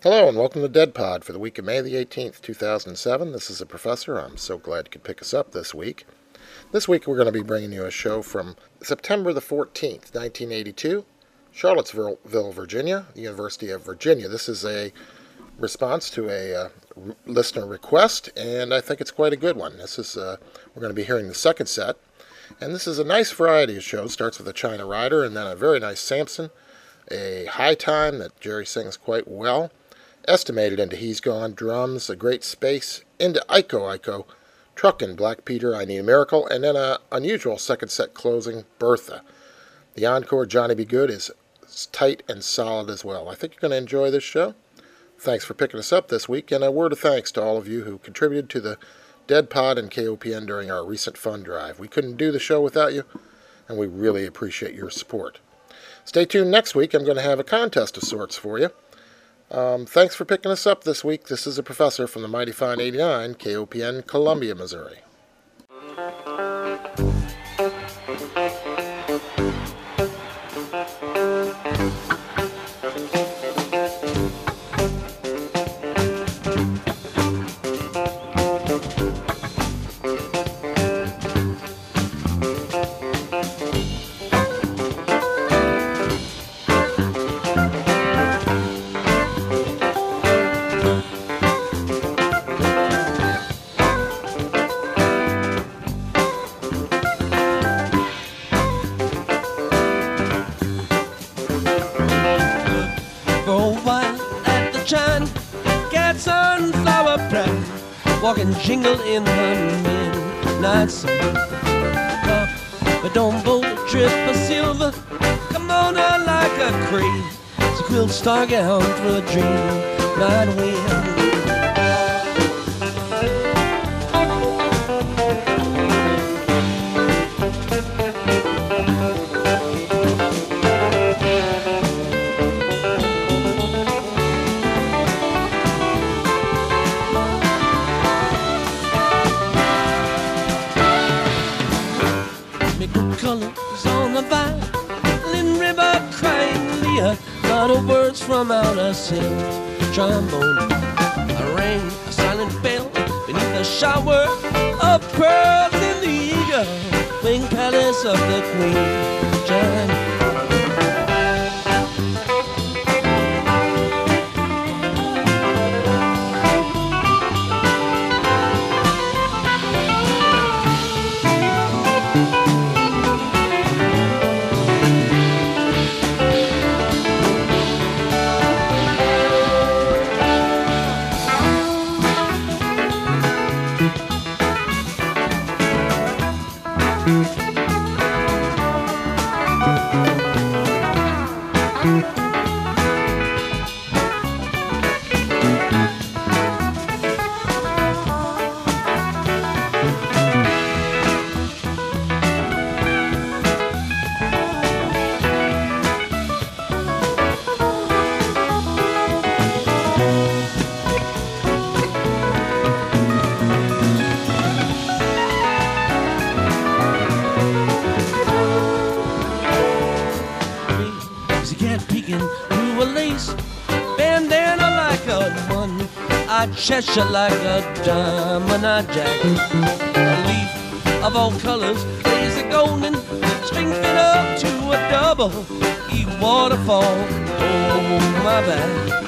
Hello and welcome to Dead Pod for the week of May the 18th, 2007. This is the Professor. I'm so glad you could pick us up this week. This week we're going to be bringing you a show from September the 14th, 1982, Charlottesville, Virginia, the University of Virginia. This is a response to a listener request, and I think it's quite a good one. This is we're going to be hearing the second set, and this is a nice variety of shows. Starts with a China Rider, and then a very nice Samson, a High Time that Jerry sings quite well, Estimated into He's Gone, Drums, A Great Space, into Iko Iko, Truckin', Black Peter, I Need a Miracle, and then an unusual second set closing, Bertha. The encore, Johnny Be Good, is tight and solid as well. I think you're going to enjoy this show. Thanks for picking us up this week, and a word of thanks to all of you who contributed to the Dead Pod and KOPN during our recent fund drive. We couldn't do the show without you, and we really appreciate your support. Stay tuned next week. I'm going to have a contest of sorts for you. Thanks for picking us up this week. This is the Professor from the Mighty Fine 89, KOPN, Columbia, Missouri. Walking jingle in the midnight sun. But don't bolt a trip for silver. Come on out like a crate. It's a quilt star gown through a dream night wind. Words from out a silk trombone. A ring, a silent bell beneath a shower of pearls in the eagle winged palace of the Queen. John. Cheshire like a diamond eye jack. A leaf of all colors is a golden string fit up to a double E waterfall. Oh, my back.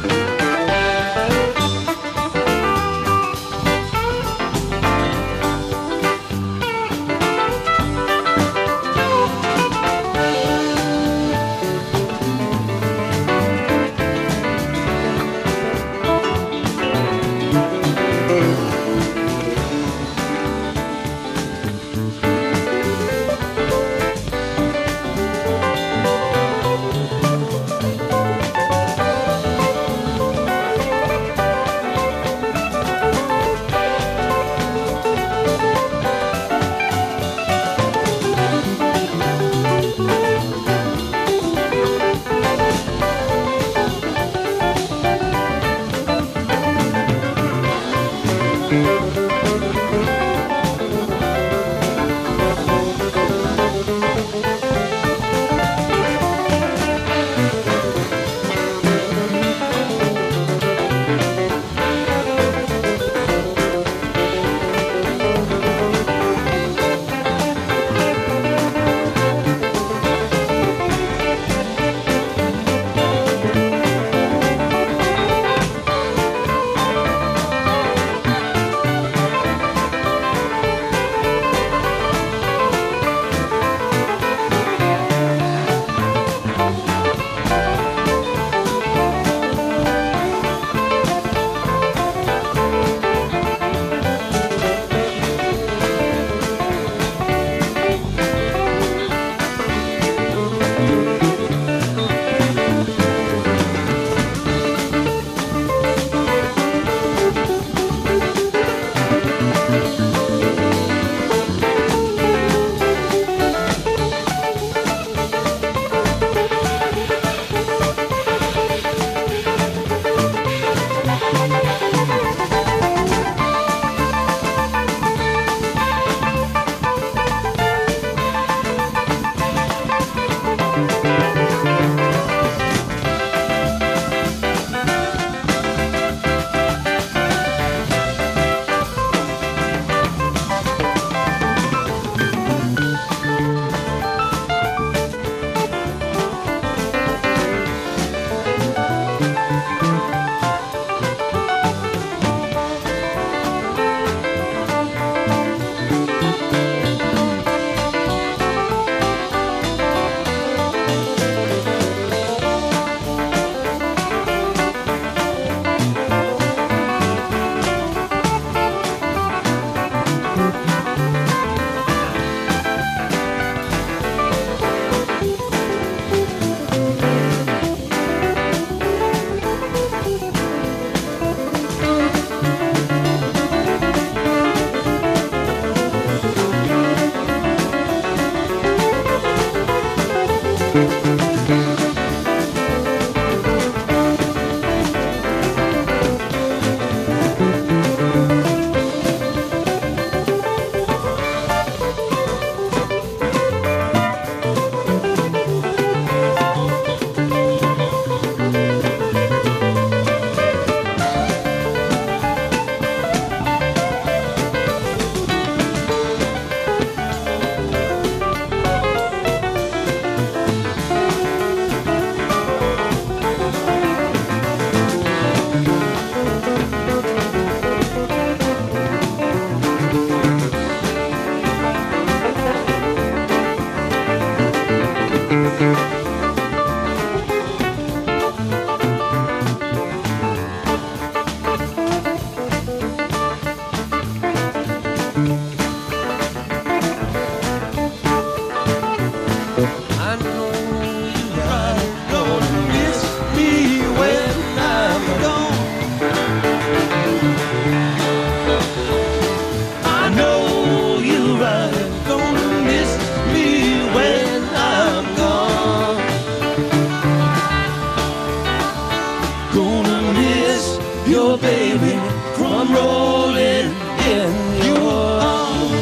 your baby from rolling in your arms.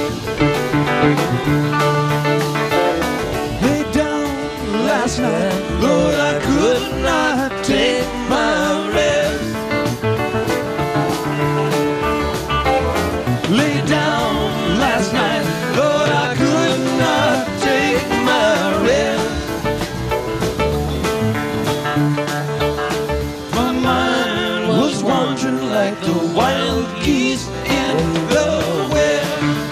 Lay down last night, Lord, I could not take my rest. Lay down last night, Lord, I could not take my rest. My mind was wandering like the wild geese in the west.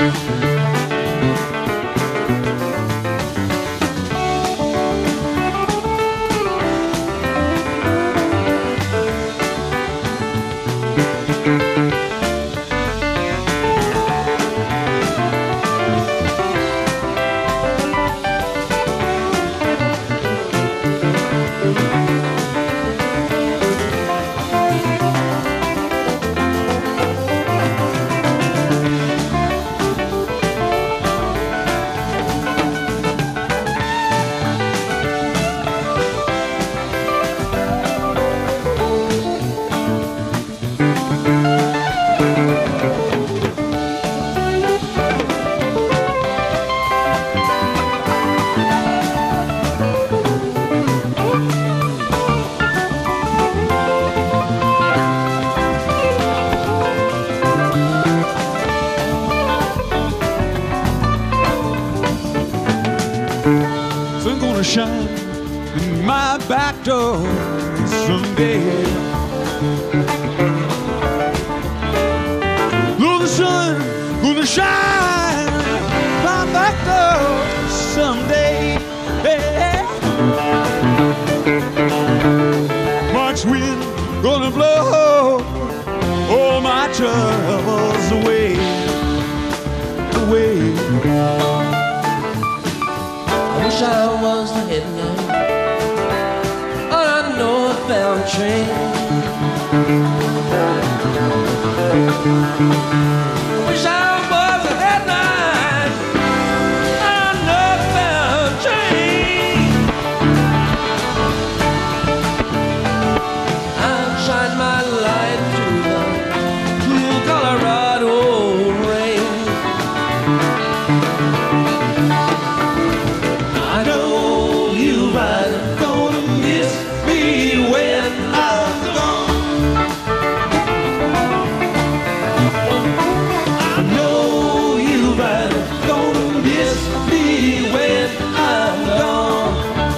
Sun gonna shine in my back door someday. Lord, the sun gonna shine in my back door someday. Hey. March wind gonna blow all my troubles away, away. I wish I was the headlight on a northbound train. I wish I was the headlight on a northbound train. I'll shine my light through the cool Colorado rain. I know you are gonna miss me when I'm gone. I know you are gonna miss me when I'm gone.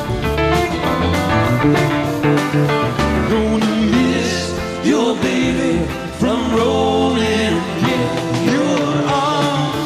Gonna miss your baby from rolling in your arms.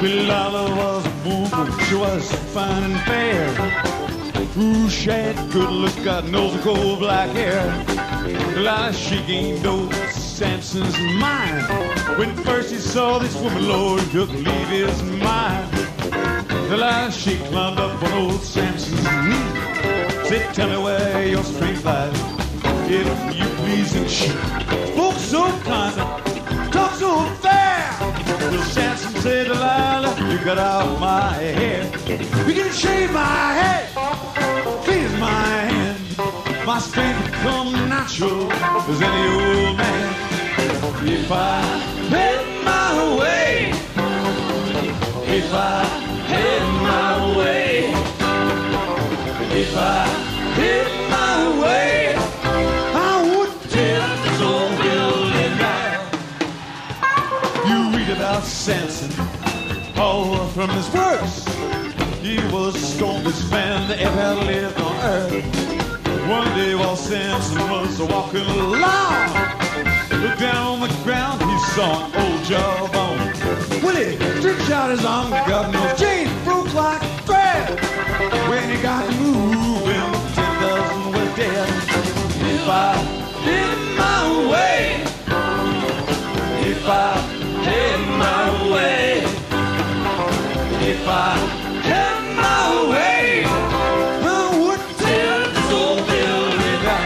Delilah was a woman, she was fine and fair. Ooh, she had good look, got nose and cold black hair. Delilah, she gained over Samson's mind. When first he saw this woman, Lord, he couldn't leave his mind. Delilah, she climbed up on old Samson's knee. Said, tell me where your strength lies, if you please. And she spoke so kind, talk so fair. Well, Samson said, Delilah, you got out my hair. You can shave my head, please my hand. My strength will come natural as any old man. If I had my way, if I had my way, if I had my way, I would tear this old building down. You read about Samson, all from his works. He was the strongest man that ever lived on earth. One day while Samson was walking along, looked down on the ground, he saw an old jawbone. Well, he stretched out his arm, God knows, chains broke like thread. When he got moving, 10,000 were dead. If I had my way, if I had my way, if I had my way, I would tear this old building down.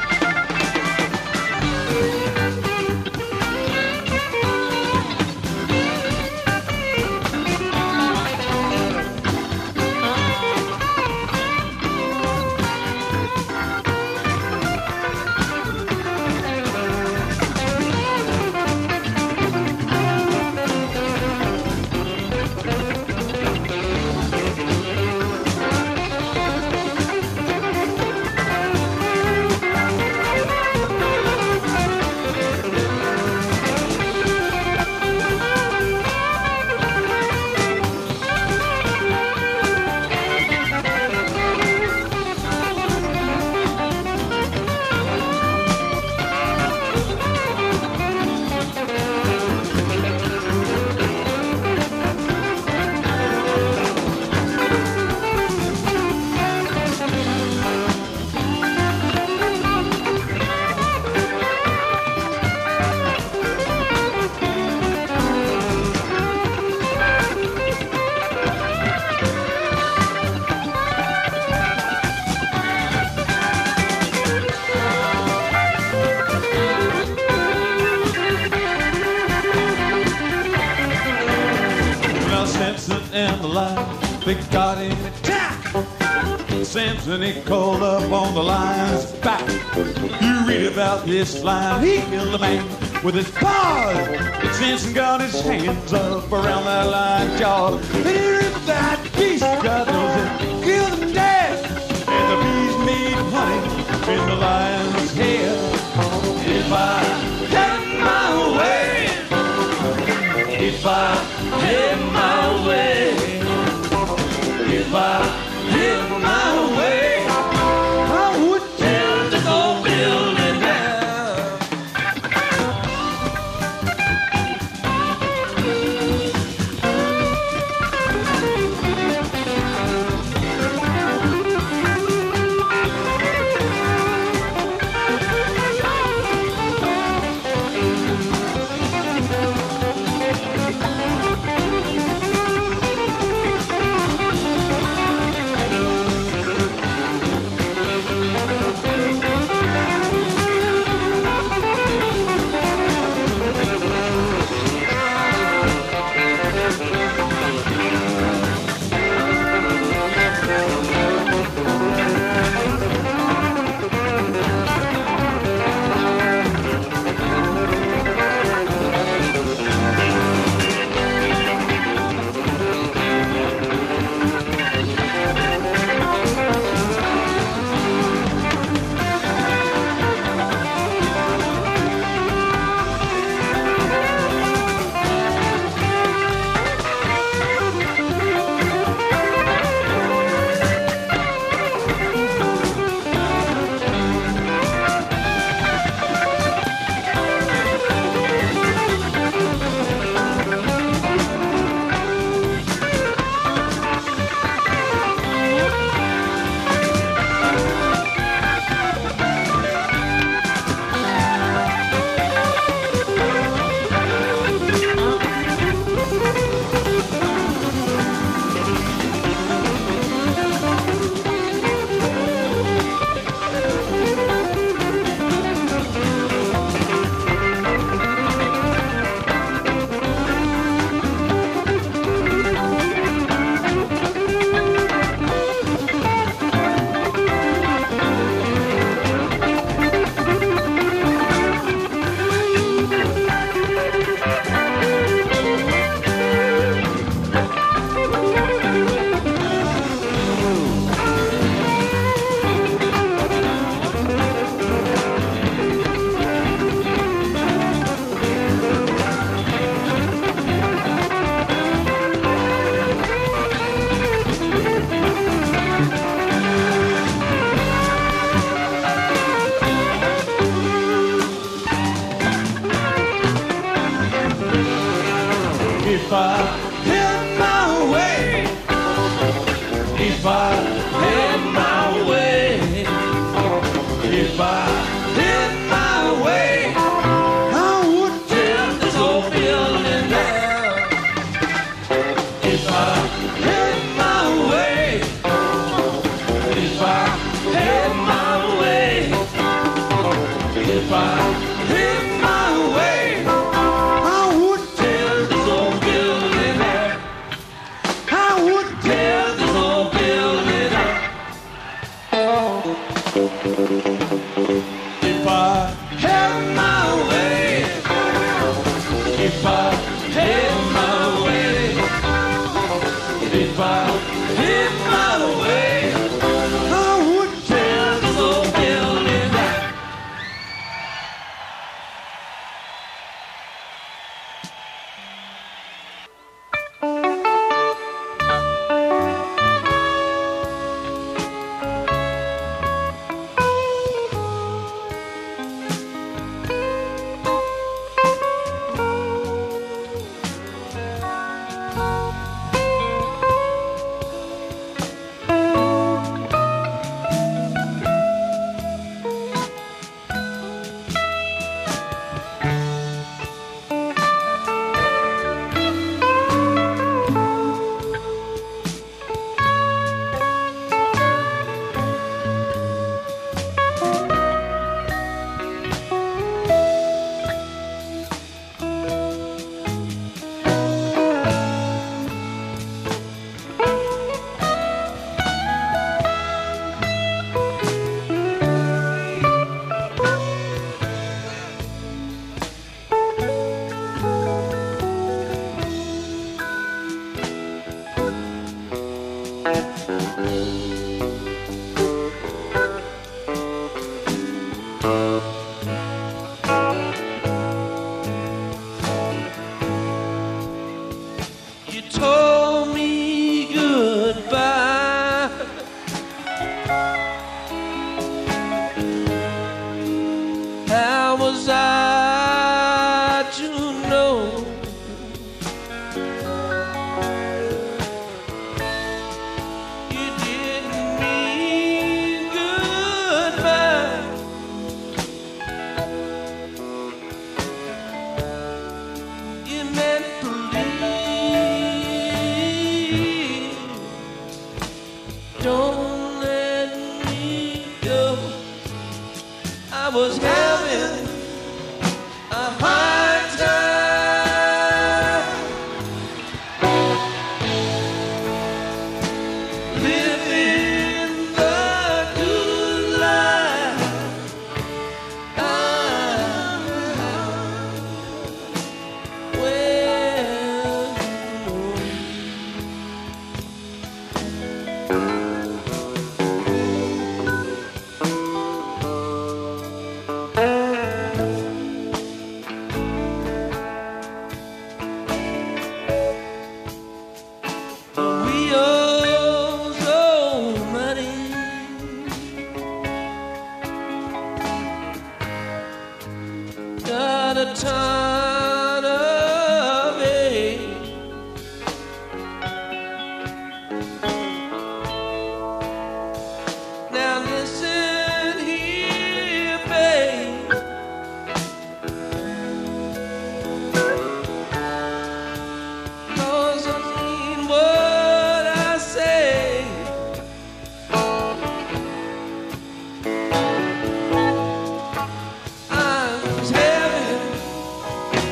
And the line, they got him attacked. Samson, he called up on the lion's back. You read about this lion, he killed a man with his paws. And Samson got his hands up around that lion's jaw. And he ripped that beast, God knows it, killed him dead. And the beast made honey in the lion's head. If I had my way, if I had my way, if I had my way, I would tear this old building down. If I had my way, if I had my way, if I had my way, I would tear this whole building down. If I had my way, if I had my way, if I had my way, I would tear this whole building down. I would tear this whole building down. If I had my way, if I had my way, if I had my way, I would tear this whole building down. You told me goodbye. How was I to know? You didn't mean goodbye. You meant to leave. Don't let me go. I was having a hard time living the good life. We owe so money. Got a ton of ache. Now listen here, babe. Cause I mean what I say. I was having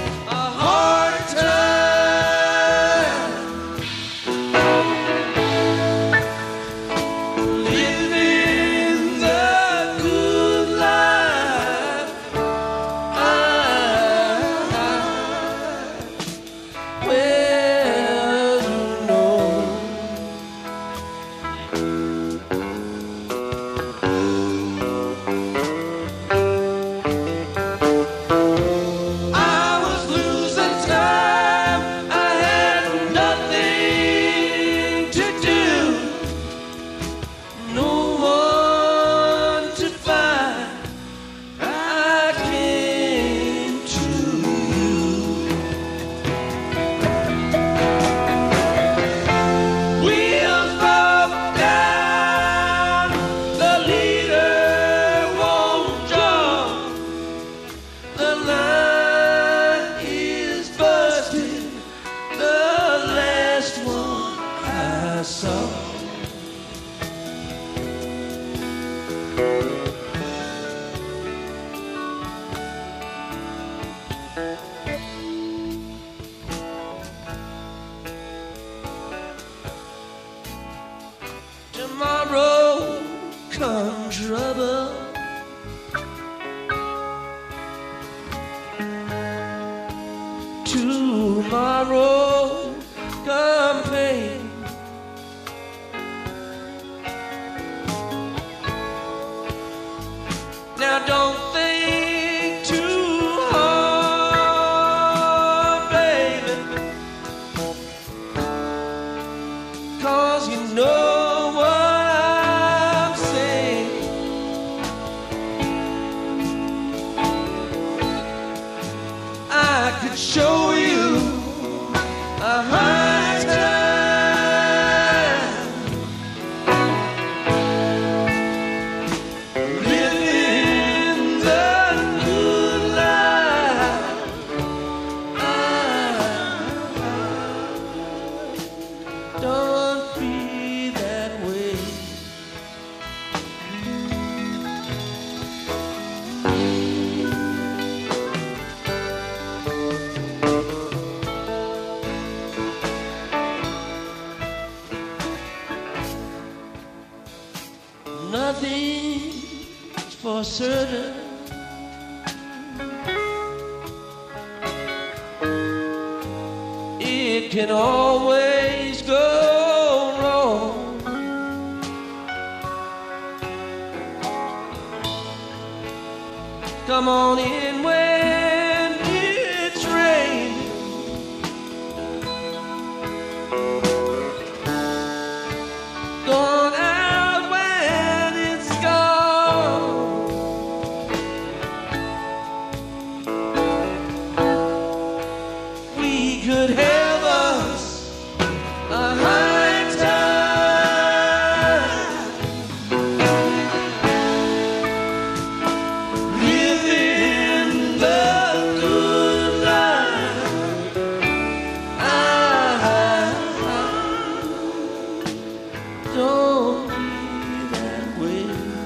tomorrow campaign. Now don't think too hard, baby, 'cause you know what I'm saying. I could show you a high time living the good life. Don't be that way. Nothing's for certain. It can always go wrong. Come on in when it's raining. Gone out when it's gone. We could have us a high time living the good life. Don't be that way.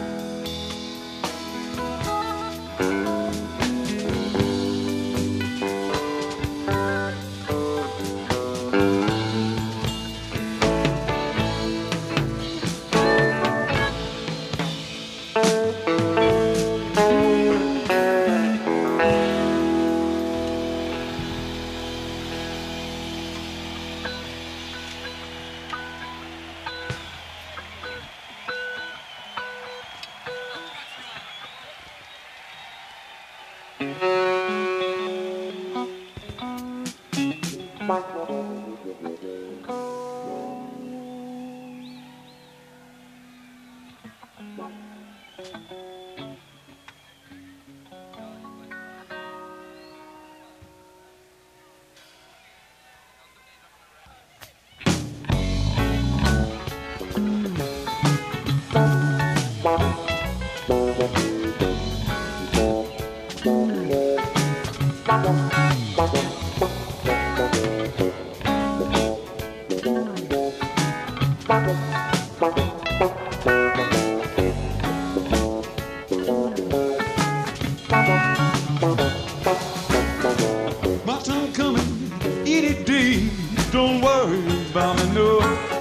My time coming, any day. Don't worry about me, no.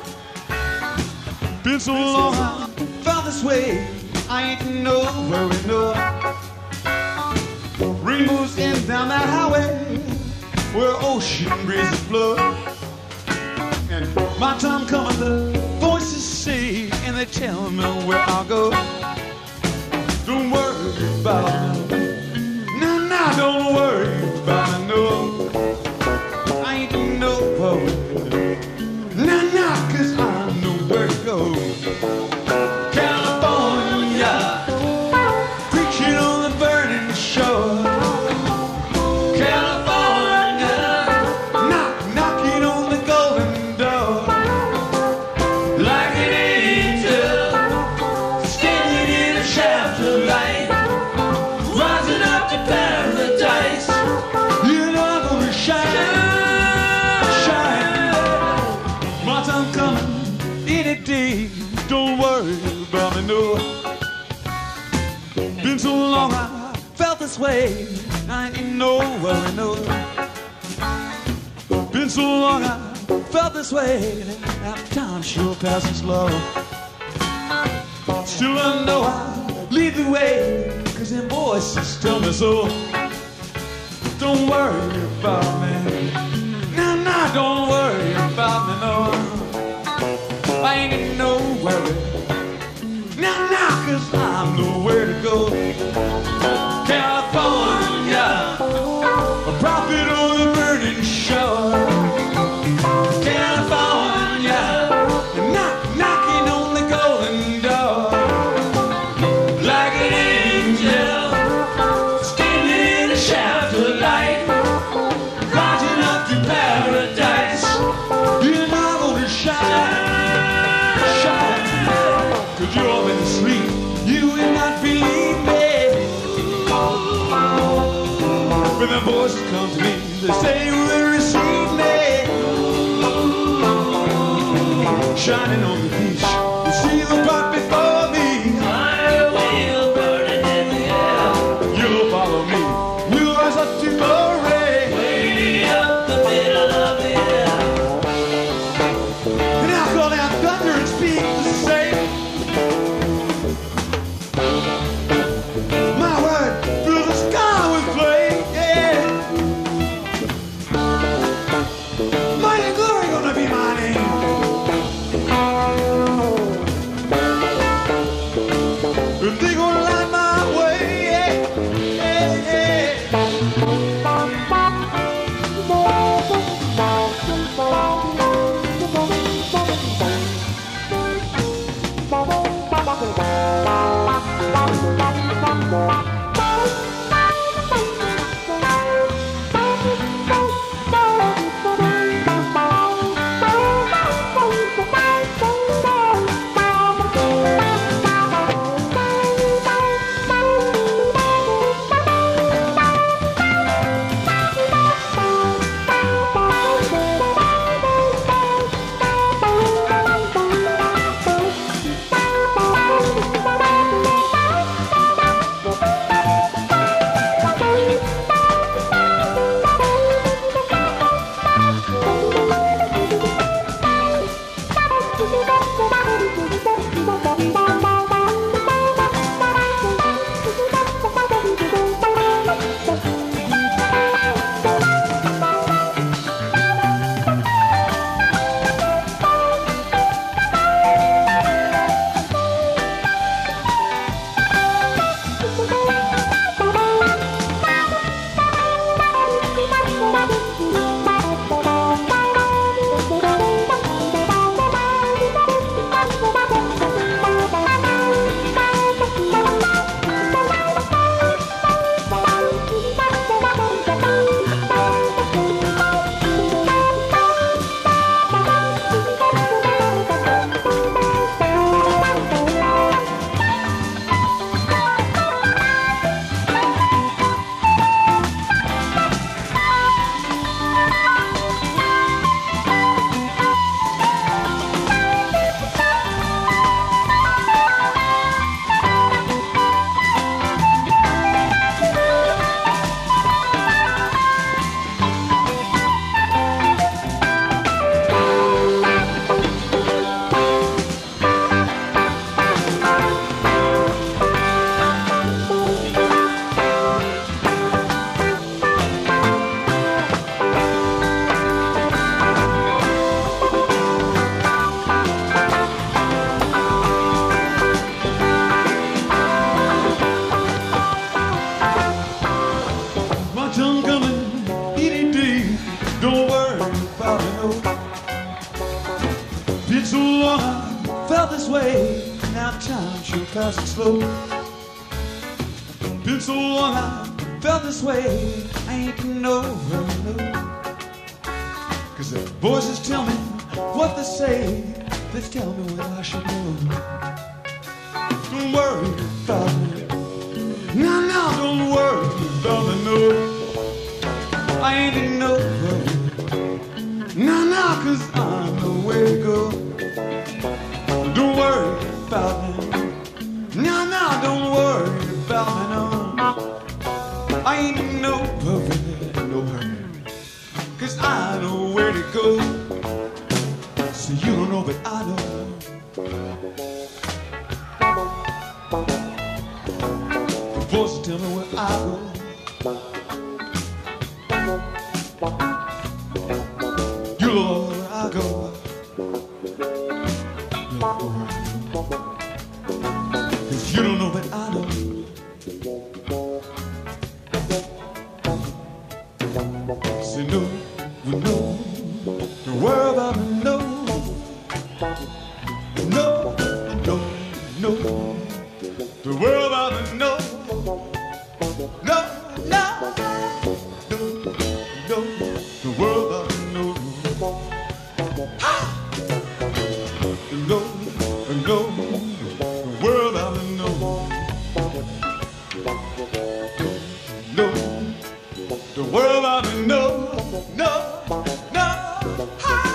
Been so long, I found this way. I ain't no worry, no. Rainbows end down that highway where ocean breezes blow. And my time coming, the voices say, and they tell me where I'll go. Don't worry about me. Nah, don't worry about me, no. I ain't no worry. Nah, 'cause I know where to go. California, preaching on the burning shore. California, knocking on the golden door. Like an angel, standing in a shaft of light, rising up to paradise. You're not gonna shine. My time coming any day. Don't worry about me, no. Been so long I felt this way. I ain't no worry, no. Been so long I felt this way. Now time sure passes slow. Still I know I lead the way, 'cause them voices tell me so. Don't worry about me. don't worry about me, no. I ain't in no worry. Now, 'cause I'm nowhere to go. California, a prophet on the burning shore. California, knocking on the golden door. Like an angel, standing in a shaft of light, rising up to paradise. You're not gonna shine, 'cause you're in sleep. You will not believe me. When the voices come to me, they say you will receive me. Shining on the beach, you see the pot before me. Fire wheel burning in the air, You'll follow me, we'll rise up to glory. way up the middle of the air. And I'll call down thunder and speak the same. My word fills the sky with flame, yeah. Might and glory gonna be my name. If they gonna light my way, yeah, yeah, yeah. Passing slow. Been so long I felt this way. I ain't no hurry, no. 'Cause the voices tell me what they say. They tell me what I should know. Don't worry about me. No, don't worry about me, no. I ain't in no hurry. No, 'cause I know where to go. Don't worry about me. No, don't worry about me, no. I ain't in no hurry, 'cause I know where to go. So you don't know, but I know. The voices tell me where I go. You good Lord, I go. Cause you don't know that I know. Say no, we know the world ought to know. No, no, no, the world ought to know. No, no, no, no, the world ought to know. Ha! No, no, the world ought to know. No, the world ought to know. No, no, ha!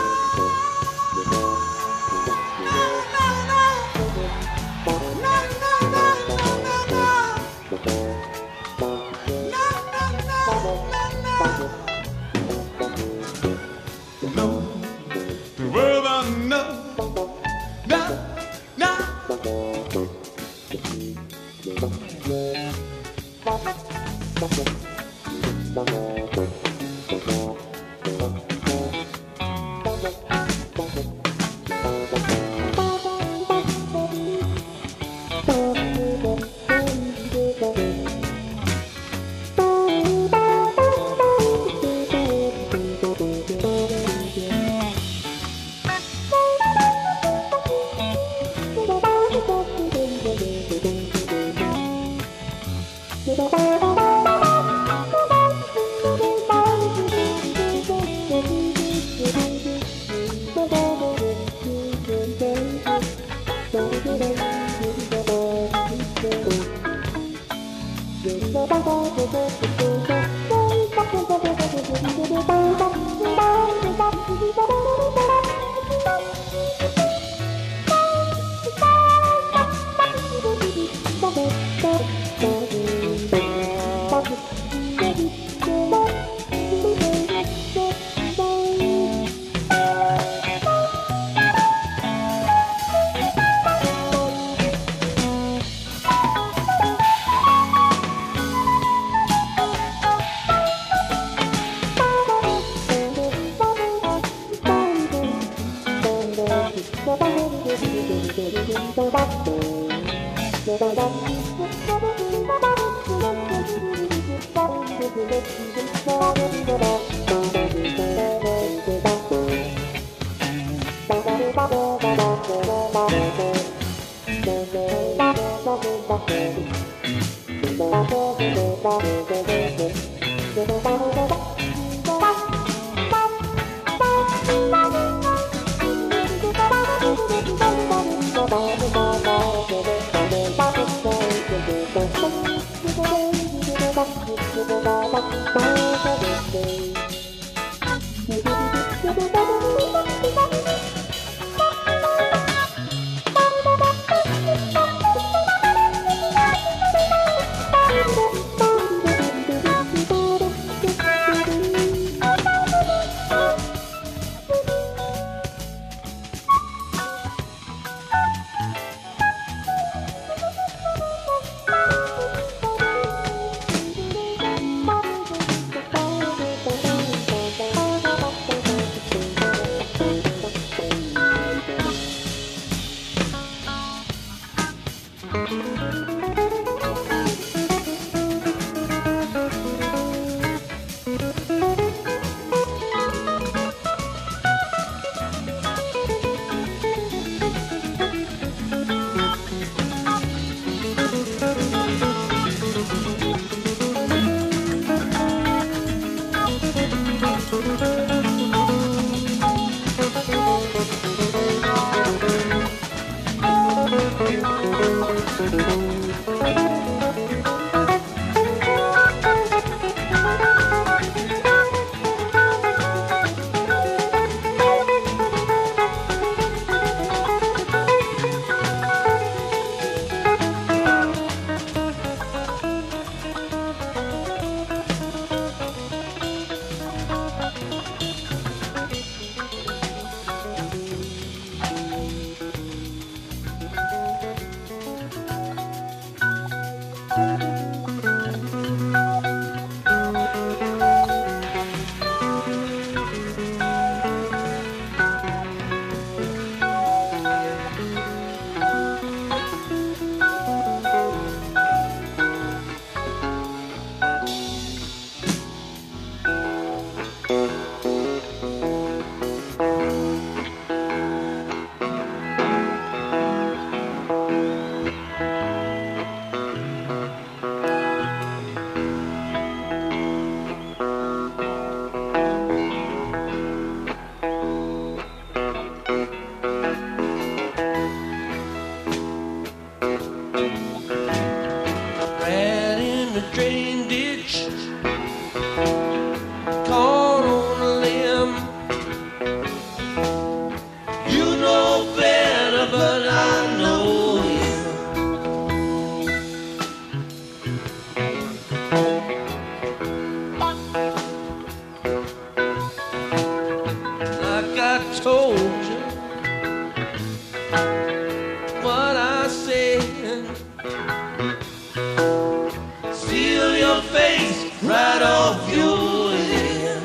face right off your head.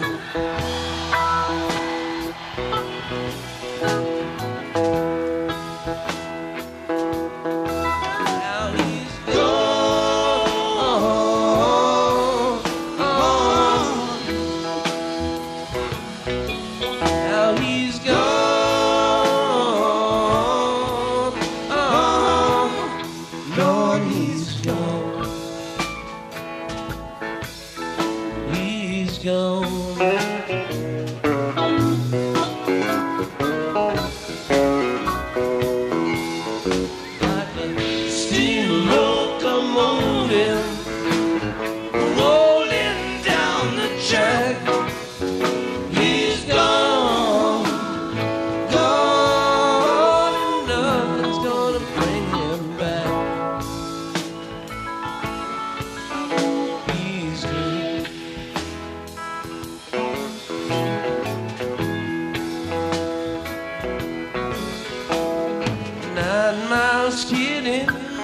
Now he's gone. Now he's gone. Lord, he's gone. He's gone. Like a steam locomotive rolling down the track. He's gone, gone, and nothing's gonna bring him back. He's gone. 9 miles skidding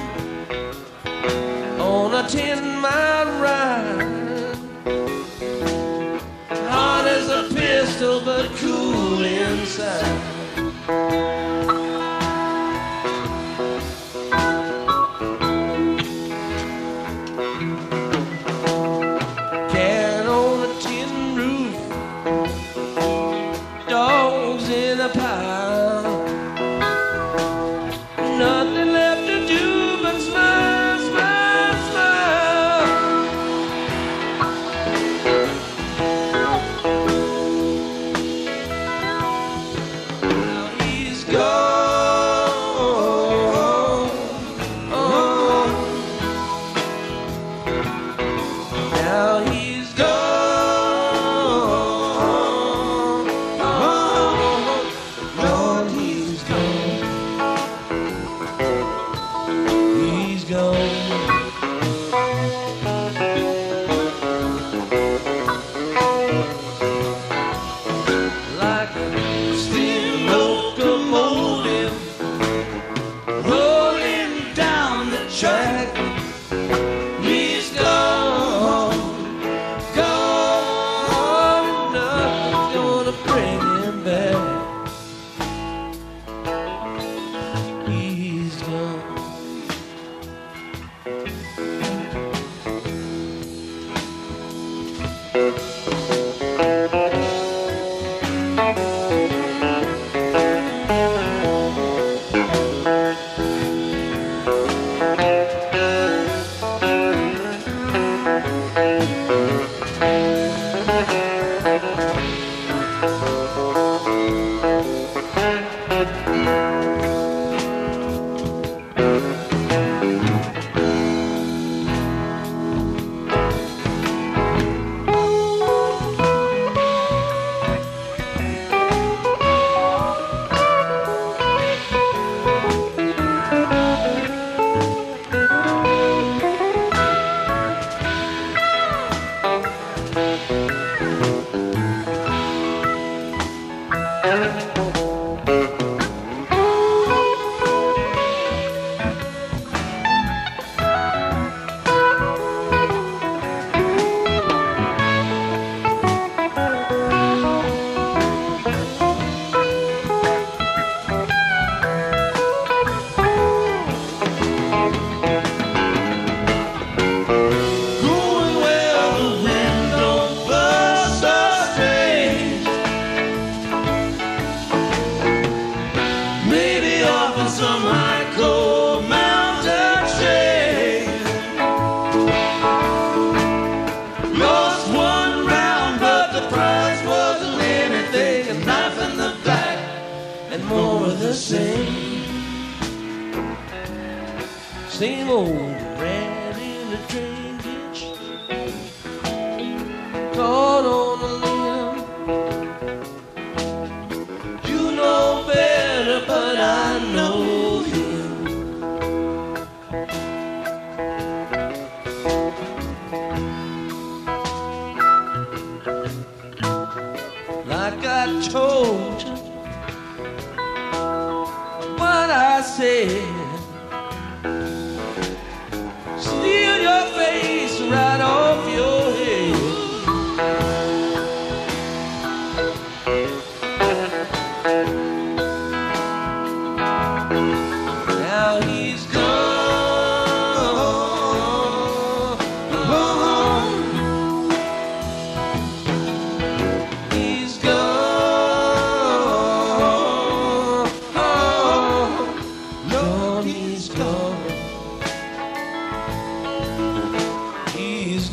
on a 10-mile ride. Hot as a pistol, but cool inside. Cat on a tin roof, dogs in a pile. Nothing left to do but smile, smile, smile. Now he's gone. Now he's gone. Lord, he's gone. He's gone. Like a steam locomotive rolling down the track. He's gone, gone. Nothing's gonna bring him back. He's gone. Going where the wind don't bust the strange. Maybe off on some high cold mountain train. Lost one round, but the prize wasn't anything. A knife in the back and more of the same. Same old rat in the train ditch, caught on a limb. You know better, but I know him. Like I told you what I said. Steal your face right off your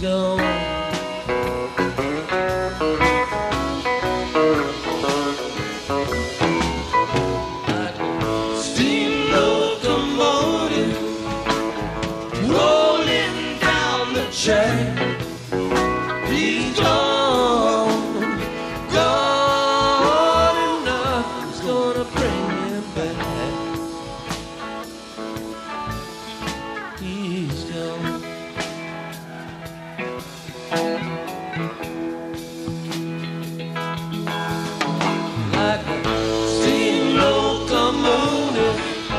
gone. Like a steam locomotive rolling down the track. He's gone, gone, and nothing's gonna bring him back. He's gone. Like a steam locomotive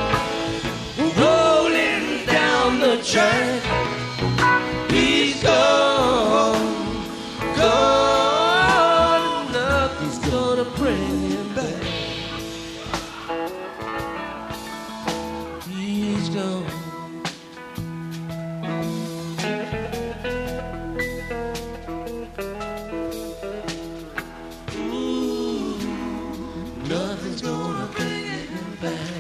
rolling down the track. He's gone, gone, nothing's gonna bring him back. He's gone. Ooh, nothing's gonna bring him back.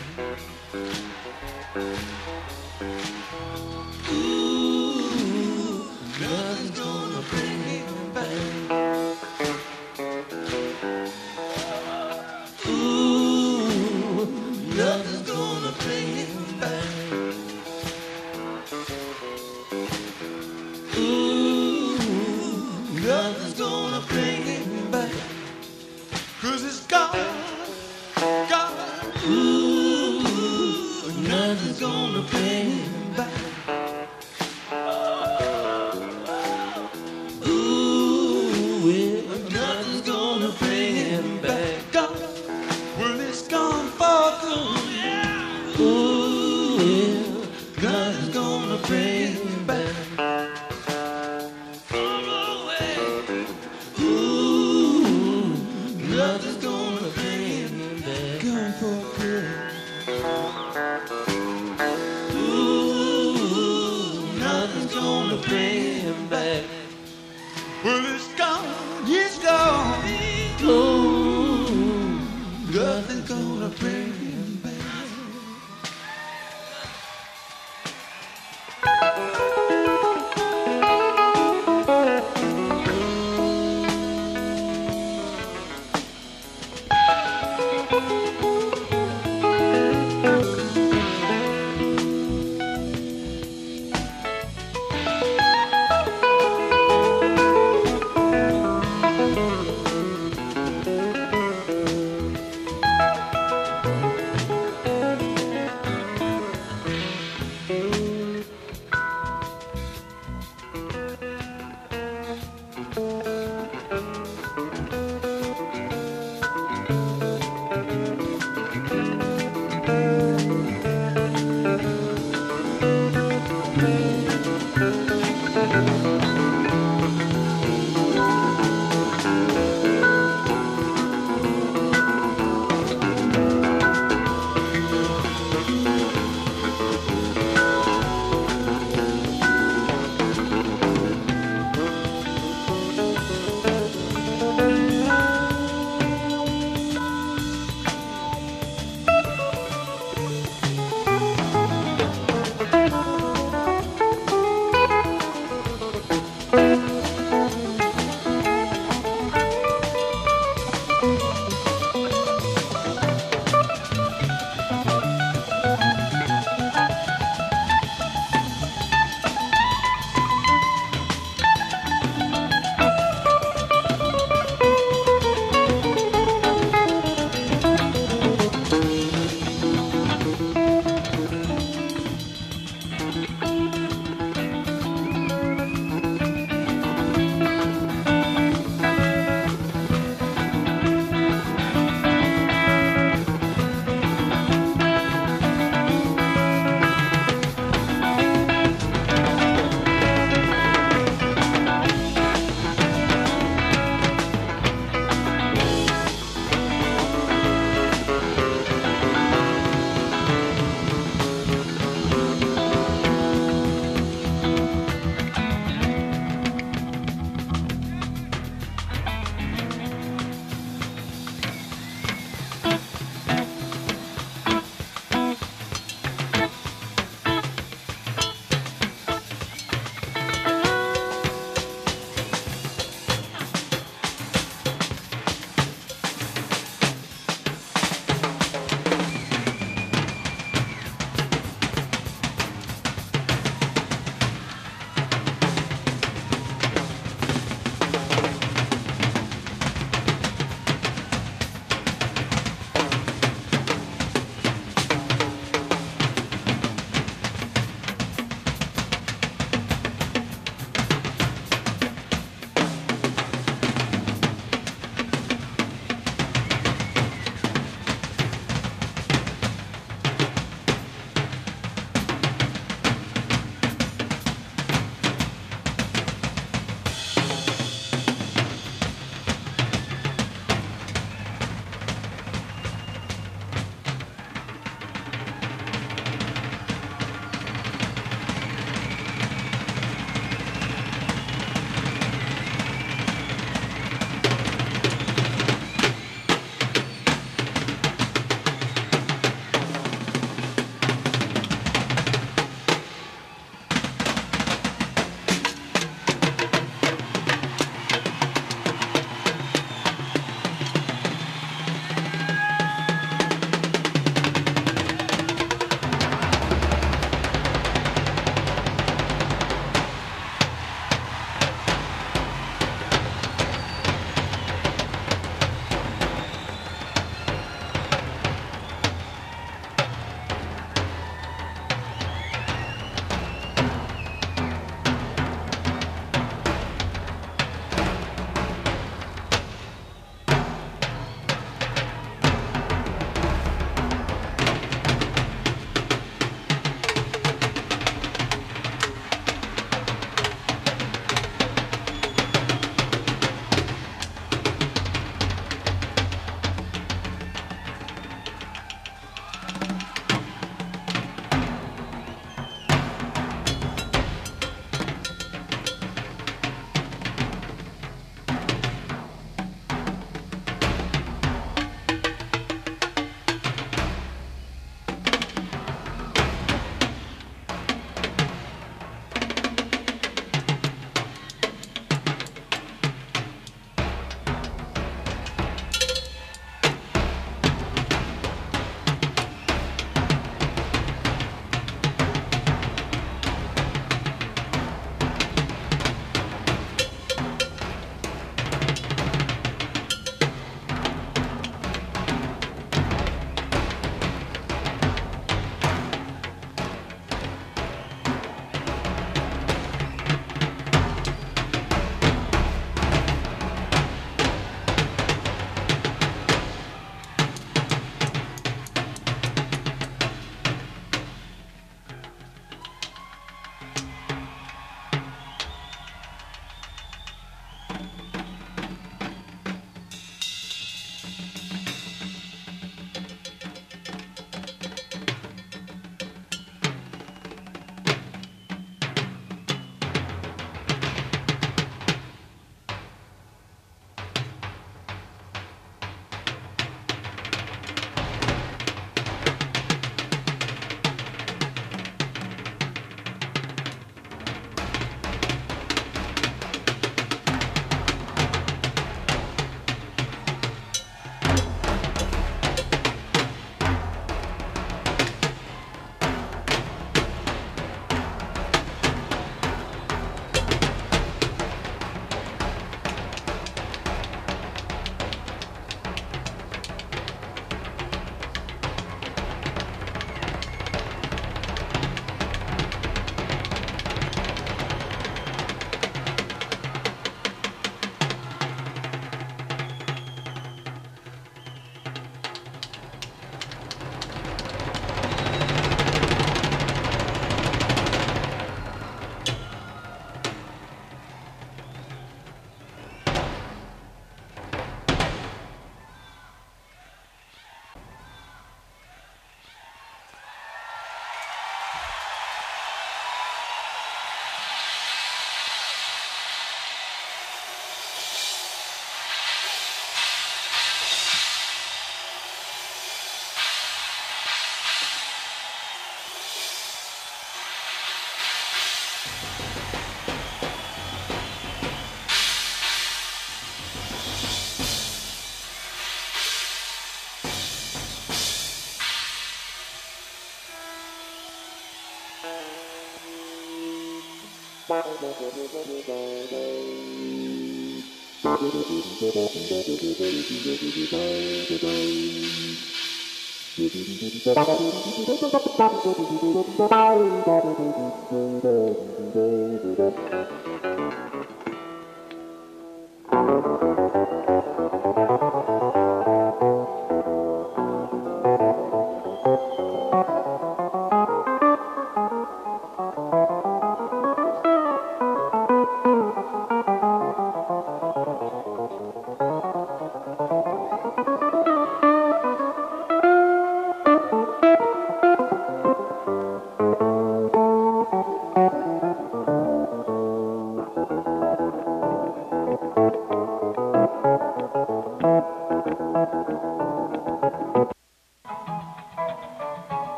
Ooh, nothing's gonna bring him back. Ooh, nothing's gonna bring him back. Ooh, nothing's gonna bring him back. 'Cause it's gone, gone. Ooh, nothing's gonna bring him back. Ooh, well, nothing's gonna bring him back. Gone. Well, it's gone for good. Ooh, well, nothing's gonna bring him back. Far away. Ooh, nothing's gonna bring him back. Gone for good. Ooh, nothing's gonna bring him back. Well, it's gone, it's gone. Ooh, nothing's gonna bring him back.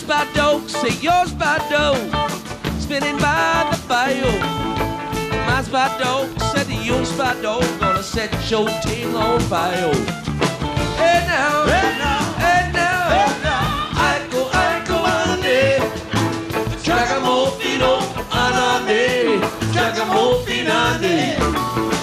by dope, say yours by dope, spinning by the bayou. Mine's by dope, said yours by dope, gonna set your tail on fire. Hey now, hey now, hey now, hey now, I go, ande, Chagamofino, anande, Chagamofino, ande.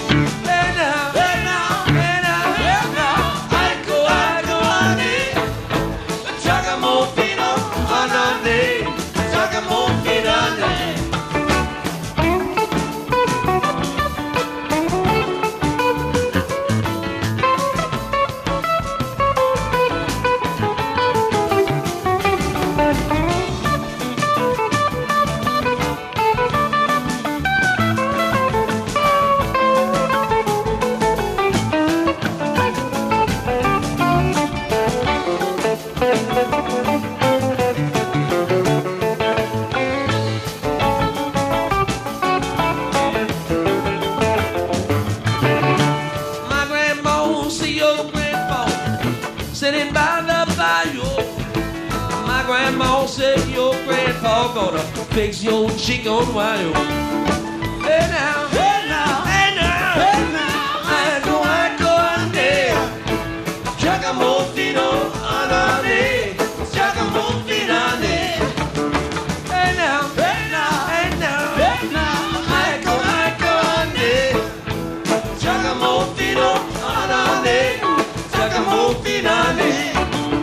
Gonna fix your cheek on wild. Hey now, hey now, hey now, hey now, I go, ande, Chagamofino, anande, Chagamofino, ande. Hey now, hey now, hey now, hey now, I go, ande, Chagamofino, anande, Chagamofino, ande.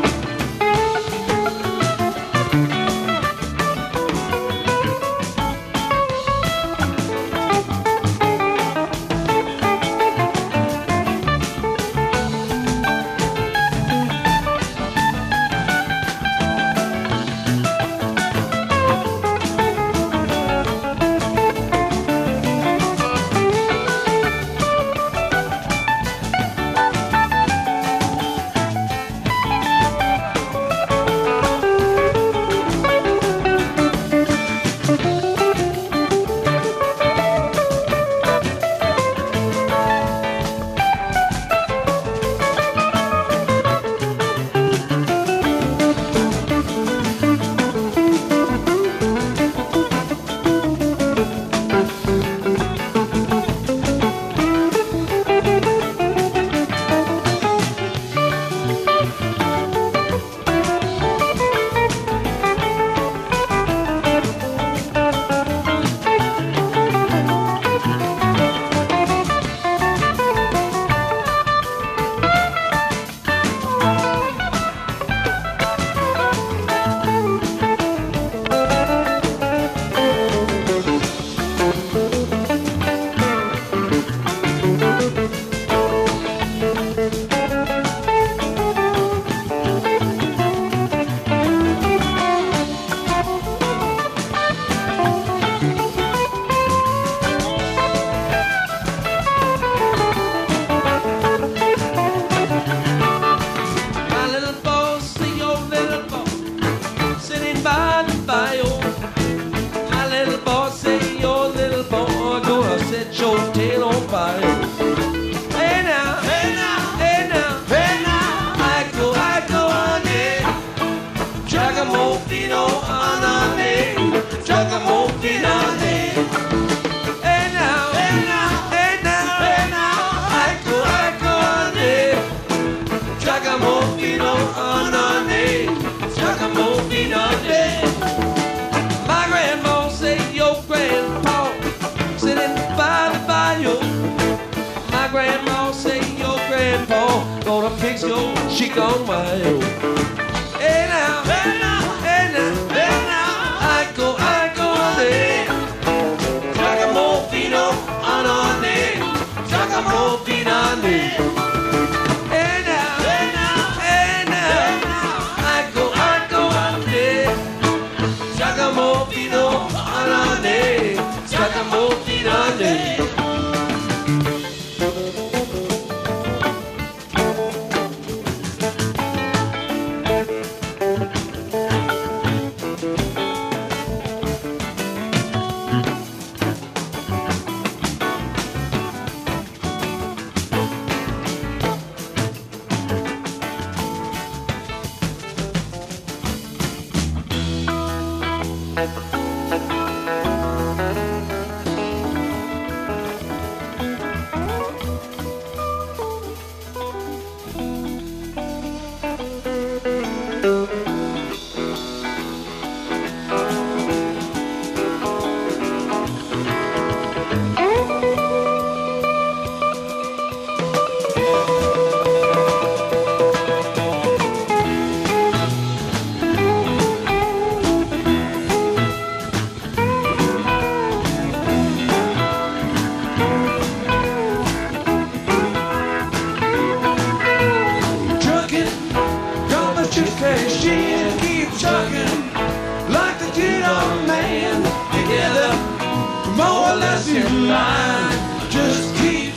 She gone wild. Hey now, hey now, hey now, hey now, I go, ande, Chagamofino, anande, Chagamofino, ande. Hey now, hey now, hey now, I go, ande, Chagamofino, anande, Chagamofino, ande.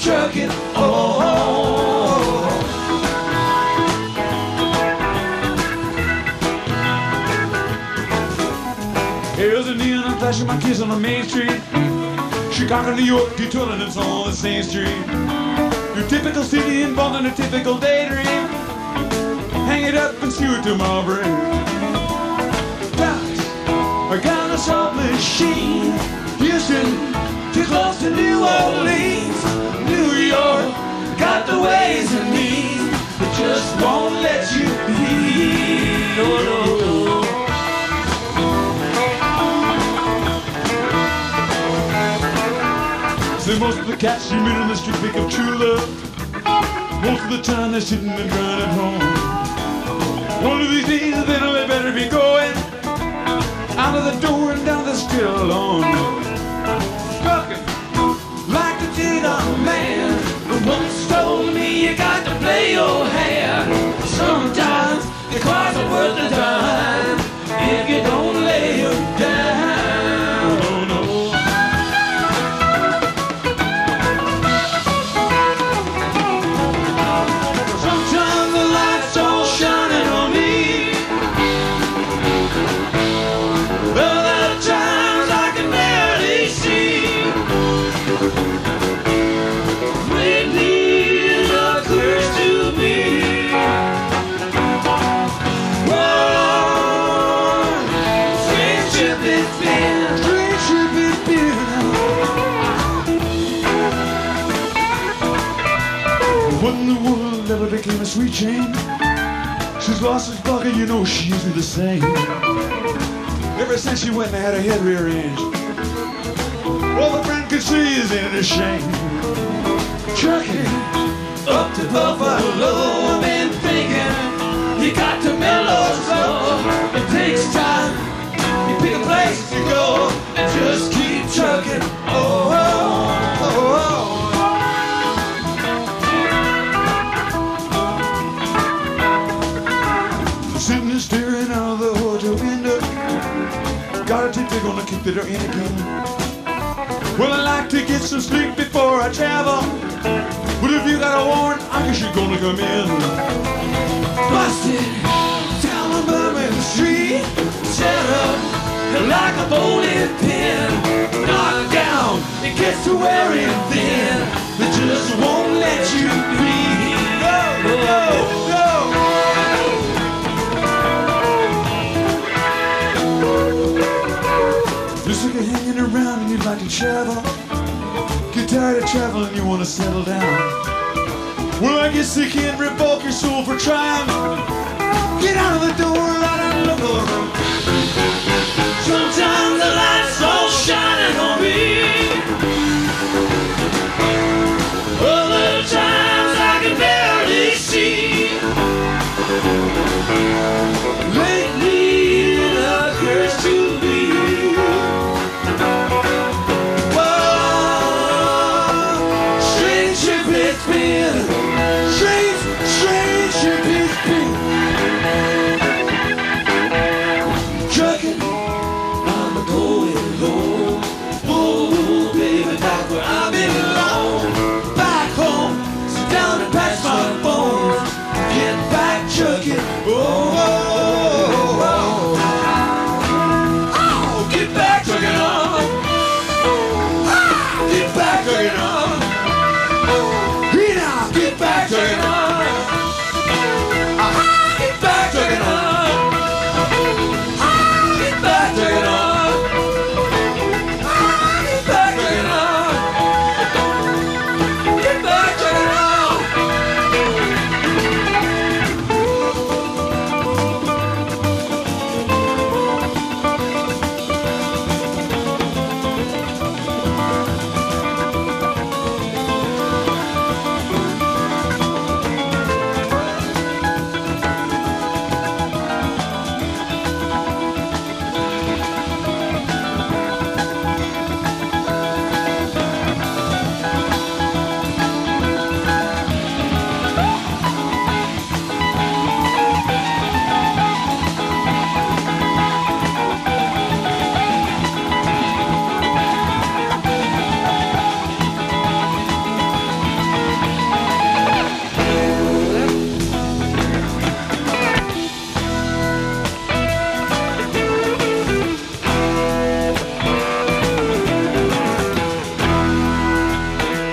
trucking. Oh. Here's a neon, I'm flashing my kiss on the main street. Chicago, New York, Detroit, and it's all the same street. Your typical city involved in a typical daydream. Hang it up and spew it to my brain. Guys, I got a salt machine. Houston, too close to New Orleans. New York, got the ways and means, but just won't let you be. No, no, no. See, most of the cats you meet on the street think of true love. Most of the time they're sitting and crying at home. One of these days they know they better be going out of the door and down the street alone. Trucking like the deed of a man who once told me you got to play your hand. Sometimes the cars are worth the dime if you don't lay them down. Oh, no. Sometimes the lights all shining on me. Other times I can barely see. Lately it occurs to me. Whoa, friendship has been, friendship has been. What in the world ever became a sweet Jane? She's lost his bucket, you know she isn't the same. Ever since she went and had her head rearranged, all the friend could see is in a shame. Trucking up to Buffalo, I've been thinking you got to mellow slow. It takes time, you pick a place to go and just keep trucking. Oh, oh, oh, oh. Sitting and staring out of the hotel window, got a tip they're gonna kick the door in again. Well, I like to get some sleep before I travel, but if you got a warrant, I guess you're gonna come in. Busted down on Bourbon Street, set up like a bowling pin. Knocked down, it gets to wearing thin. They just won't let you be. Go, go, go. You're sick of hanging around and you'd like to travel. Get tired of traveling, you want to settle down. Well, I guess they can't revoke your soul for trying. Get out of the door, light and look around. Sometimes the lights all shining on me. Other times I can barely see. Lately it occurs to me.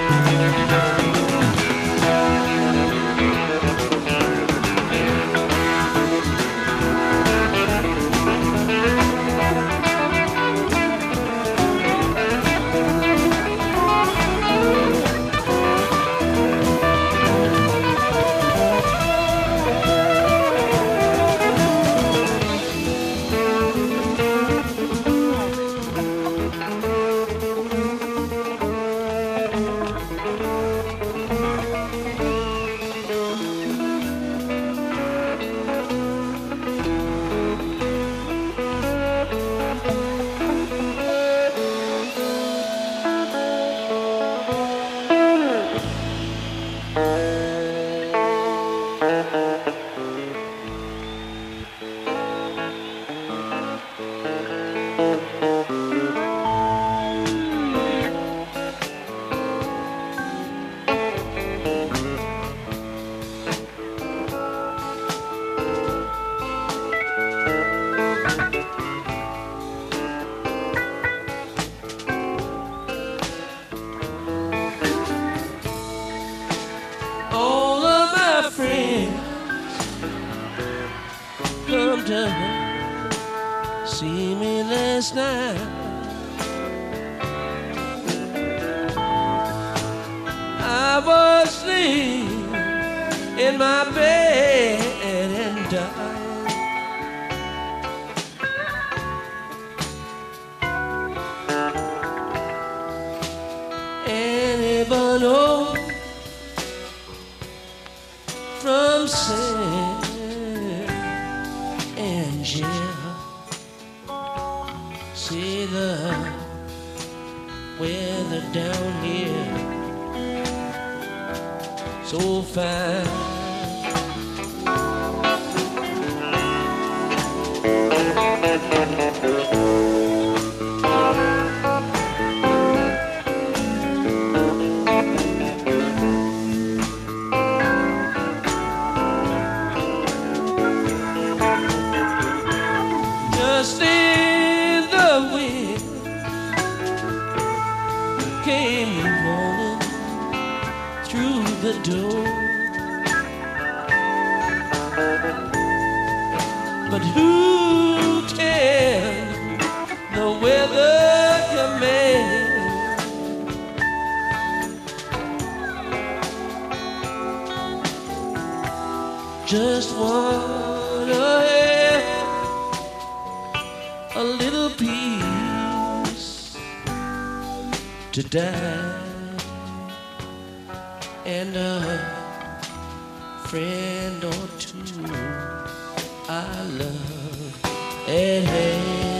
All of my friends come to see me last night. I was asleep in my bed and died. Anybody know from San Angel? See the weather down here so fine. Just in the wind came rolling through the door. But who can the weather command? Just wanna have a little peace to die, and a friend or two I love at hand.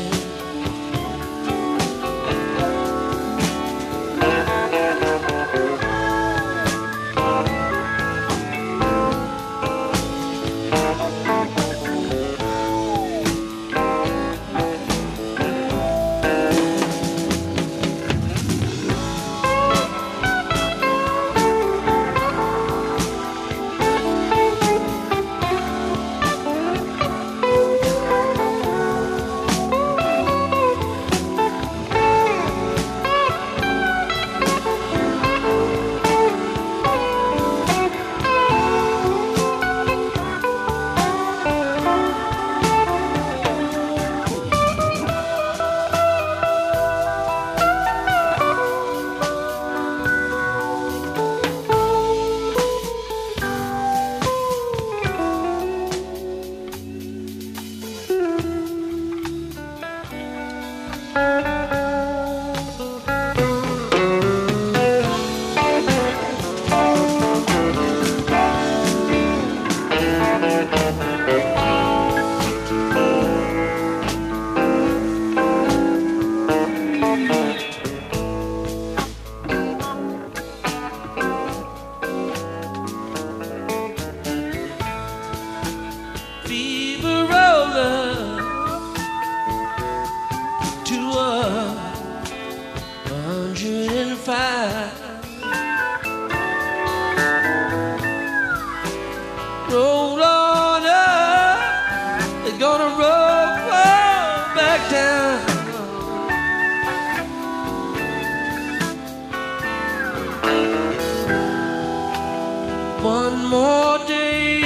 one more day,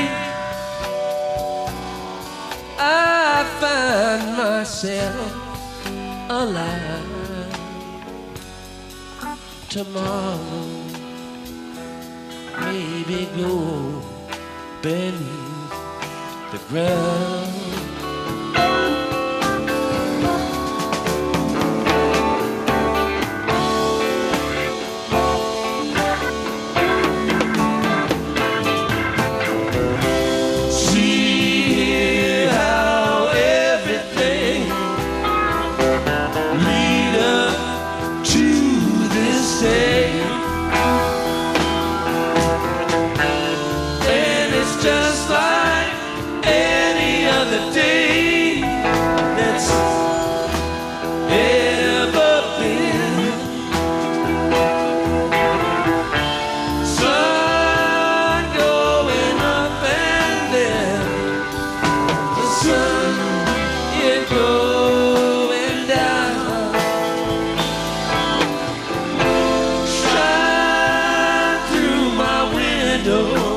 I find myself alive. Tomorrow, maybe go beneath the ground. Just like any other day that's ever been. Sun going up and then the sun is going down. Shine through my window.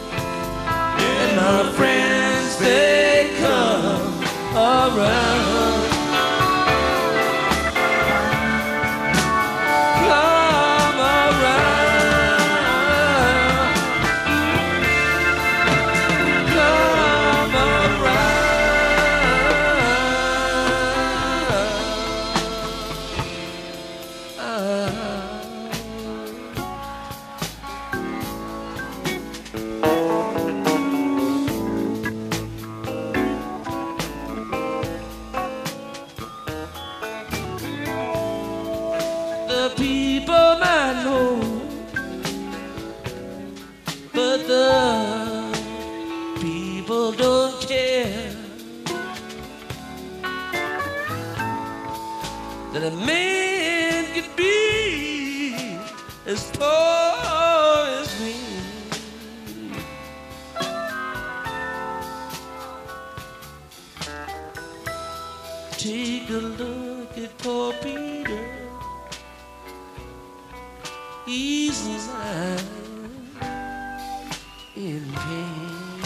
My friends, they come around. Come around. Come The people might know, but the people don't care that a man could be as poor as me. Take a look at poor Peter. He's lying in pain.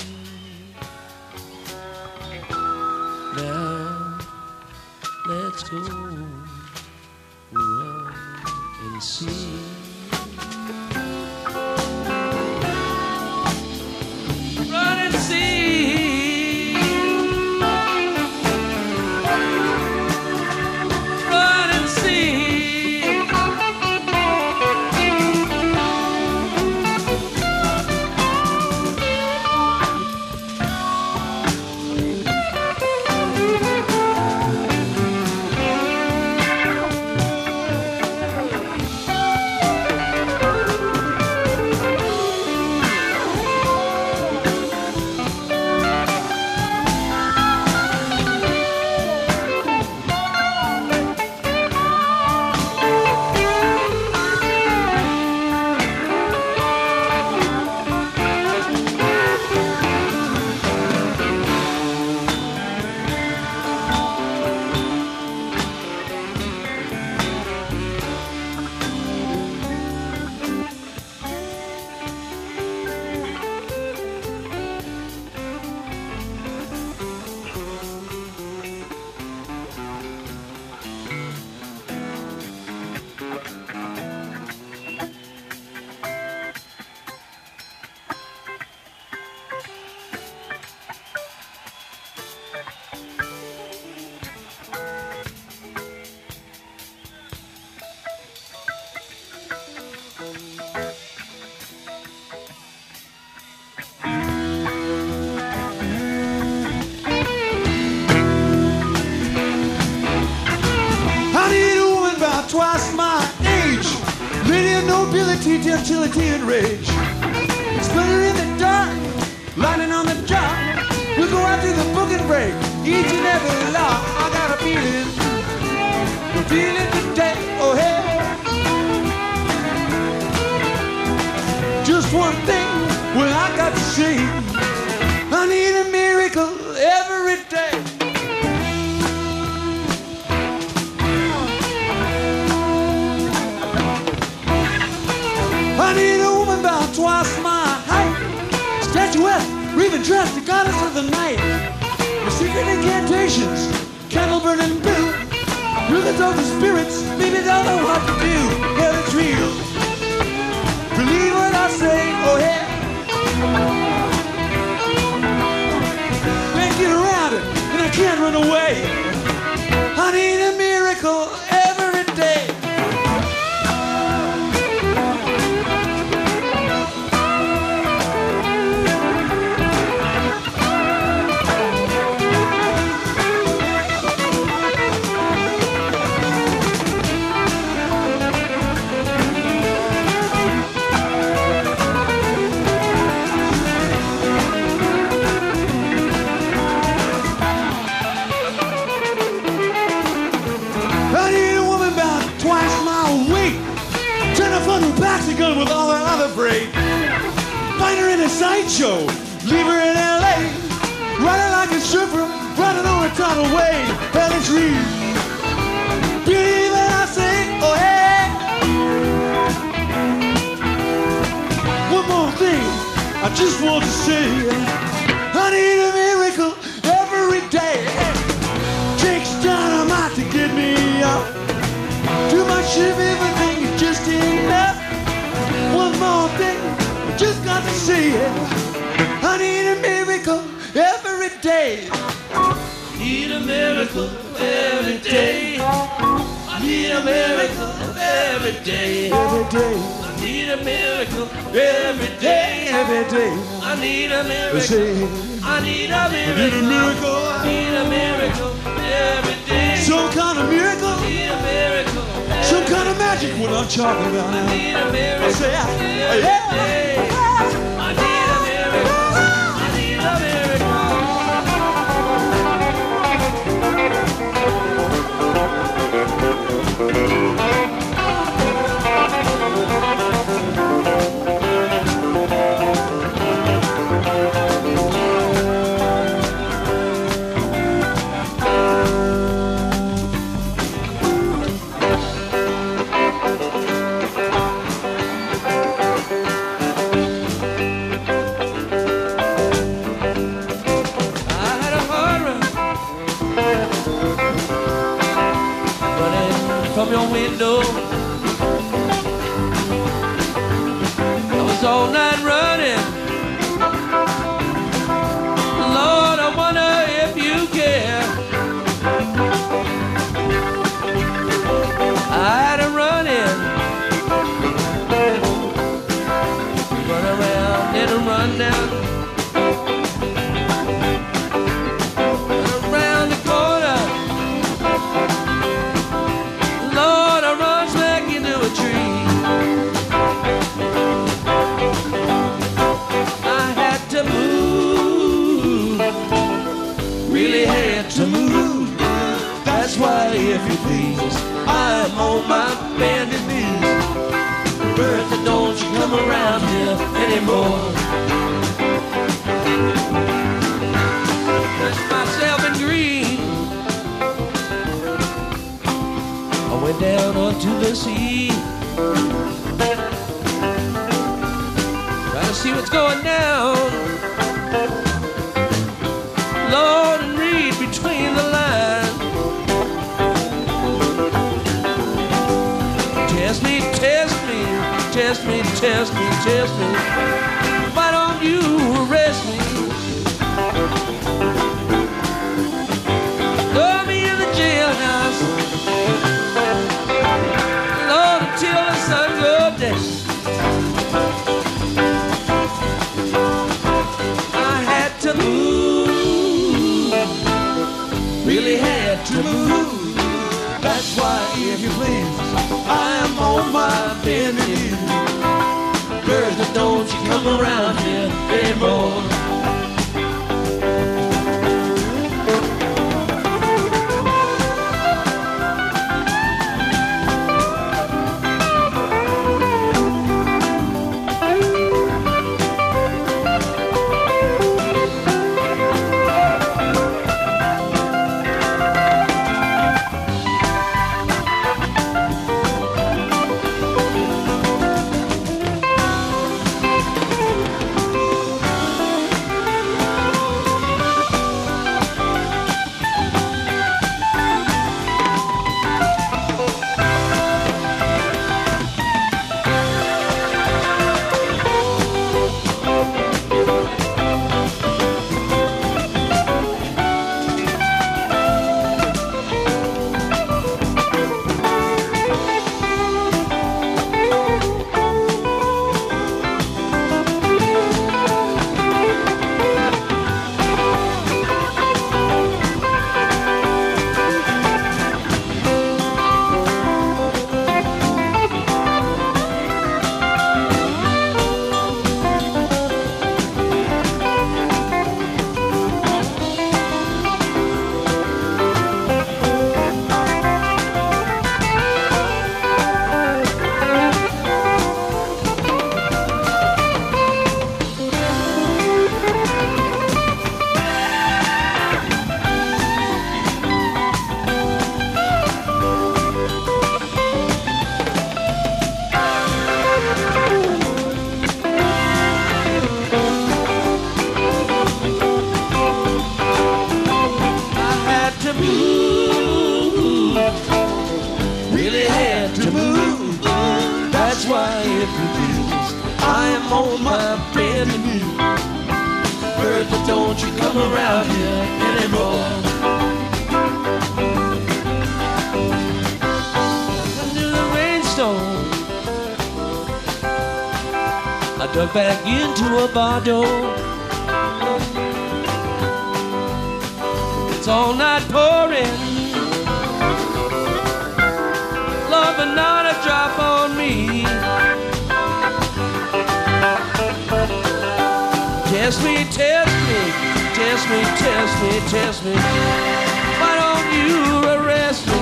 Now let's go run and see. Run and see. Run and see. Twice my age, lady of nobility, gentility, and rage. Splitter in the dark, lightning on the job. We'll go out to the book and break each and every lock. I got a feeling today, oh hey. Just one thing, well I got to say, I need a miracle every day. I need a woman about twice my height, and dressed, the goddess of the night. The secret incantations, candle burning blue. Through the dark spirits, maybe they'll know what to do. Yeah, it's real. Believe what I say, oh yeah. Can't get around it, and I can't run away. I need a miracle every day. Gun with all that other freight. Find her in a sideshow, leave her in LA. Riding like a surfer, riding on a tidal wave. And it's real. Believe that I say, oh hey. One more thing, I just want to say, I need a miracle every day. Takes dynamite to get me up. Too much of everything is just enough. One more thing, I just got to see it. I need a miracle every day. Need a miracle every day. I need a miracle every day. Every day. I need a miracle every day. Every day. I need a miracle. I need a miracle. I need a miracle every day. Some kind of miracle. I need a miracle. Some kind of magic when I'm talking about I now. need a miracle I say, every yeah. day. I need a miracle. I need a miracle. From your window, I was all night running. Lord, I wonder if you care. I had to run in, run around and run down. Why, if you please, I'm on my bended knees. Bertha, don't you come around here anymore. Dressed myself in green, I went down onto the sea, trying to see what's going down, Lord, and read between the lines. Test me, test me, test me, test me, test me. Why don't you arrest me? Throw me in the jailhouse, Lord, until the sun goes down. I had to move, really had to move. That's why, if you please, I'm on my bended knees. Bertha, don't you come around here anymore. am on my bended knee. Bertha, don't you come around here anymore. Under the rainstorm, I dug back into a bar door. It's all night pouring, Lord, but not a drop on me. Test me, test me, test me, test me, test me. Why don't you arrest me?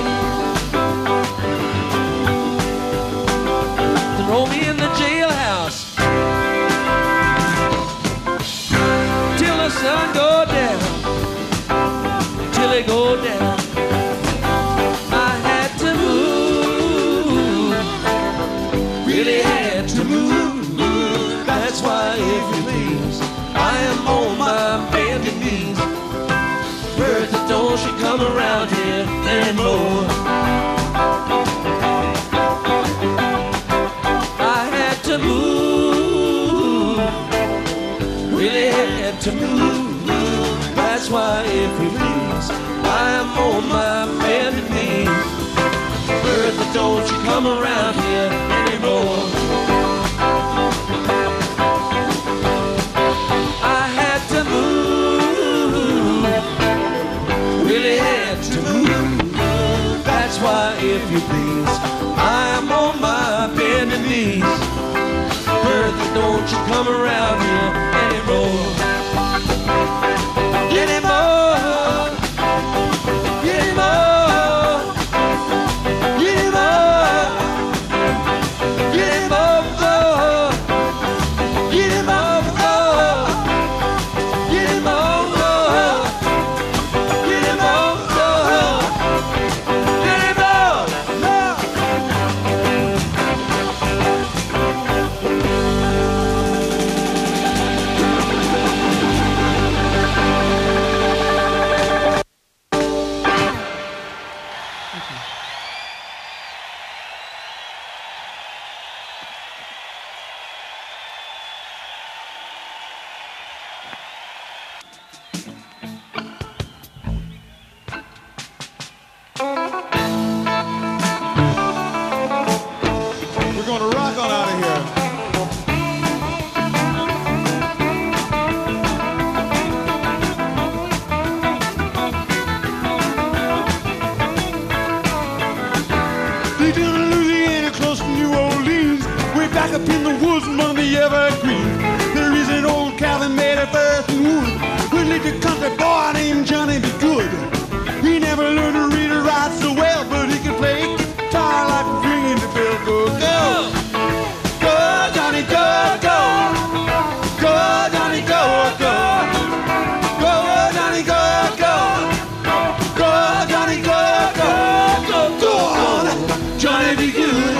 Throw me in the jailhouse till the sun go down, till it go down. I had to move, really had to move. That's why, if you please, I am on my bended knees. Bertha, don't you come around here anymore. I had to move, really had to move. That's why, if you please, I am on my bended knees. Bertha, don't you come around here anymore. That's why, if you please, I am on my bended knees. Bertha, don't you come around here anymore. Anymore, anymore, anymore, anymore, up in the woods among the evergreens. There is an old cabin made of earth and wood. We lived a country boy named Johnny B. Good. He never learned to read or write so well, but he could play guitar like ringing the bell. Go, go, go, Johnny, go, go, go, Johnny, go, go, go, Johnny, go, go, go, Johnny, go, go, go, go on, Johnny B. Good.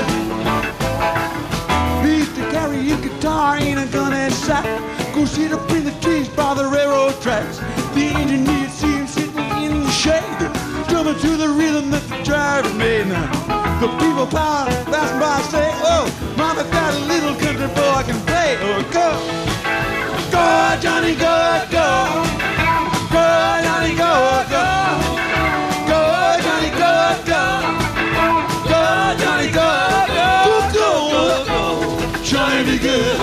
He used to carry his guitar in a gun and sack, go sit up in the trees by the railroad tracks. The engineer see him sitting in the shade, drumming to the rhythm that the driver made. Now, the people passing by say, oh, Mama got a little country boy can play. Oh, go, go, Johnny, go, go, go, Johnny, go, go, go, Johnny, go, go, go, Johnny, go, go, go, go, Johnny be good.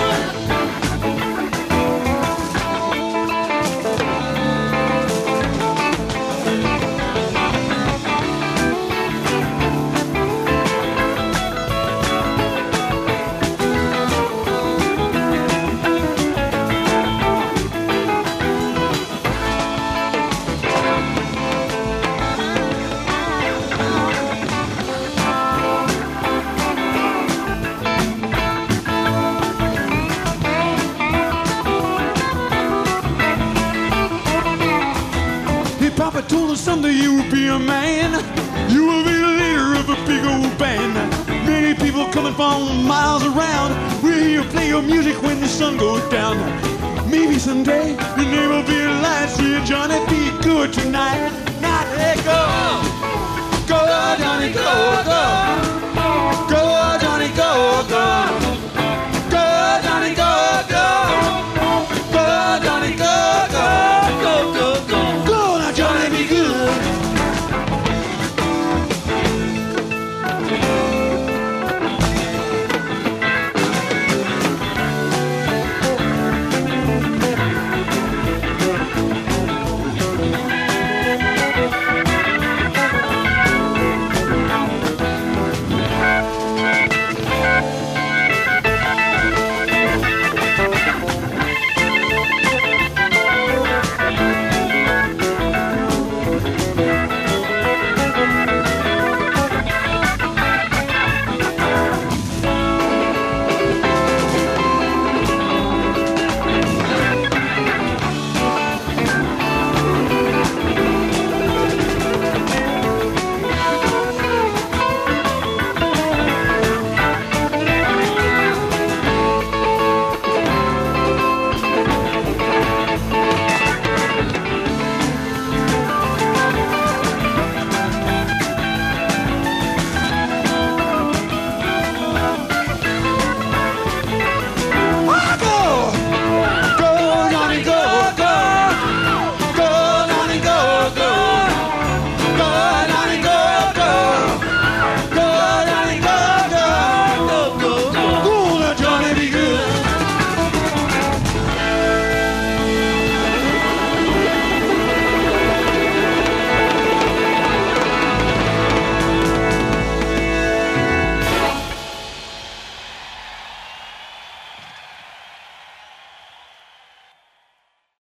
Papa told us someday you will be a man. You will be the leader of a big old band. Many people coming from miles around will hear you play your music when the sun goes down. Maybe someday your name will be a light. See Johnny be good tonight. Not hey, go, go, Johnny, go, go.